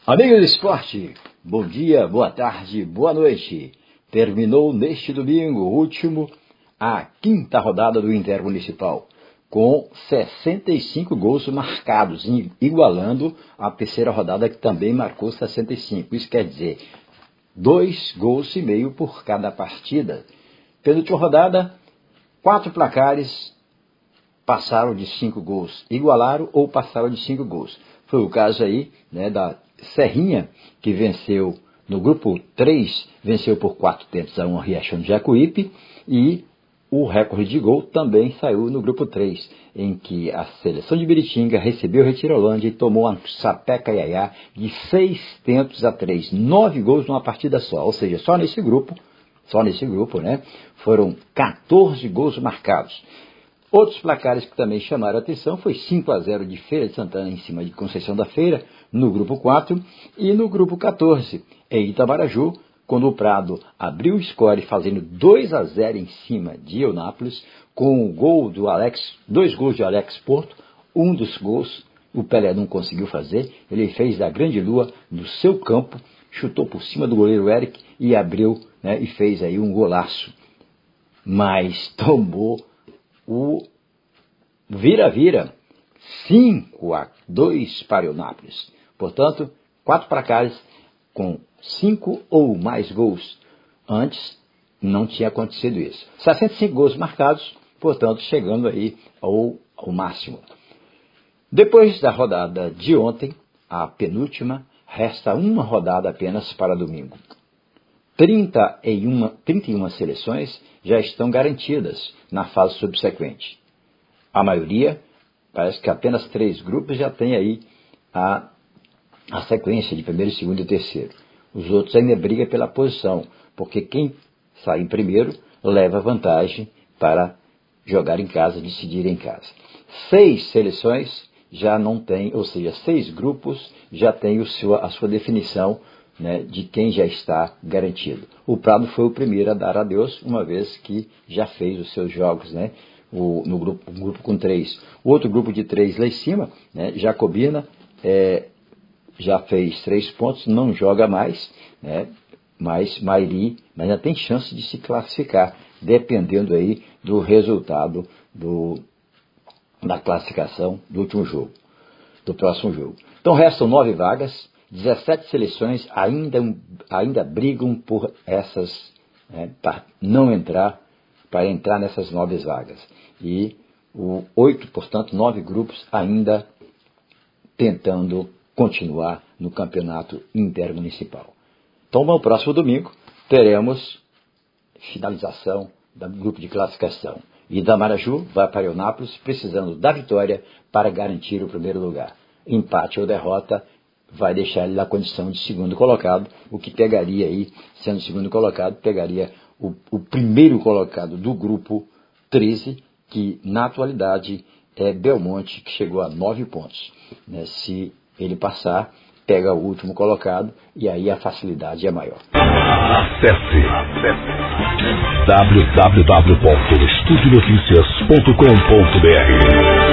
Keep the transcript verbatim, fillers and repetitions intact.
Amigos do esporte, bom dia, boa tarde, boa noite. Terminou neste domingo, último, a quinta rodada do Intermunicipal, com sessenta e cinco gols marcados, igualando a terceira rodada que também marcou sessenta e cinco. Isso quer dizer, dois gols e meio por cada partida. Penúltima rodada, quatro placares passaram de cinco gols, igualaram ou passaram de cinco gols. Foi o caso aí, né, da Serrinha, que venceu no grupo três, venceu por quatro tentos a um Riachão de Jacuípe, e o recorde de gol também saiu no grupo três, em que a seleção de Biritinga recebeu Retirolândia e tomou uma sapeca iaiá de seis tentos a três, nove gols numa partida só, ou seja, só nesse grupo, só nesse grupo, né, foram quatorze gols marcados. Outros placares que também chamaram a atenção foi cinco a zero de Feira de Santana em cima de Conceição da Feira, no grupo quatro, e no grupo quatorze, em Itamaraju, quando o Prado abriu o score fazendo dois a zero em cima de Eunápolis, com o gol do Alex, dois gols de Alex Porto, um dos gols o Pelé não conseguiu fazer, ele fez da Grande Lua no seu campo, chutou por cima do goleiro Eric e abriu, né, e fez aí um golaço, mas tomou o vira-vira, cinco a dois para Eunápolis. Portanto, quatro placares com cinco ou mais gols. Antes, não tinha acontecido isso. sessenta e cinco gols marcados, portanto, chegando aí ao, ao máximo. Depois da rodada de ontem, a penúltima, resta uma rodada apenas para domingo. trinta e uma, trinta e uma seleções já estão garantidas na fase subsequente. A maioria, parece que apenas três grupos já tem aí a, a sequência de primeiro, segundo e terceiro. Os outros ainda brigam pela posição, porque quem sai em primeiro leva vantagem para jogar em casa, decidir em casa. Seis seleções já não tem, ou seja, seis grupos já tem o seu, a sua definição, né, de quem já está garantido. O Prado foi o primeiro a dar adeus, uma vez que já fez os seus jogos, né, o, no grupo, um grupo com três. O outro grupo de três lá em cima, né, Jacobina, é, já fez três pontos, não joga mais, né, mas Mairi mas ainda tem chance de se classificar, dependendo aí do resultado do, da classificação do último jogo, do próximo jogo. Então restam nove vagas, dezessete seleções ainda, ainda brigam por essas, né, para não entrar, para entrar nessas nove vagas. E o oito, portanto, nove grupos ainda tentando continuar no campeonato intermunicipal. Então, no próximo domingo, teremos finalização do grupo de classificação. E Itamaraju vai para Eunápolis, precisando da vitória para garantir o primeiro lugar. Empate ou derrota vai deixar ele na condição de segundo colocado, o que pegaria aí, sendo segundo colocado, pegaria o, o primeiro colocado do grupo treze, que na atualidade é Belmonte, que chegou a nove pontos. Né? Se ele passar, pega o último colocado, e aí a facilidade é maior. Acesse, acesse w w w ponto estúdio notícias ponto com ponto b r